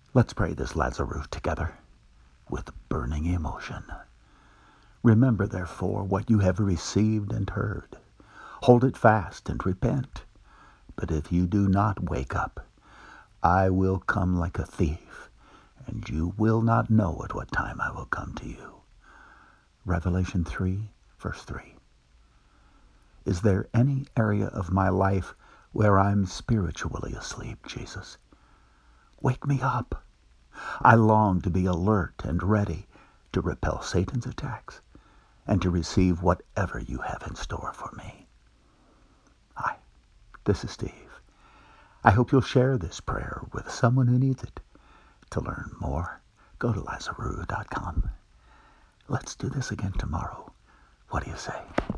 Let's pray this Lazarus together with burning emotion. Remember, therefore, what you have received and heard. Hold it fast and repent. But if you do not wake up, I will come like a thief, and you will not know at what time I will come to you. Revelation 3, verse 3. Is there any area of my life where I'm spiritually asleep, Jesus? Wake me up. I long to be alert and ready to repel Satan's attacks and to receive whatever you have in store for me. Hi, this is Steve. I hope you'll share this prayer with someone who needs it. To learn more, go to Lazarus.com. Let's do this again tomorrow. What do you say?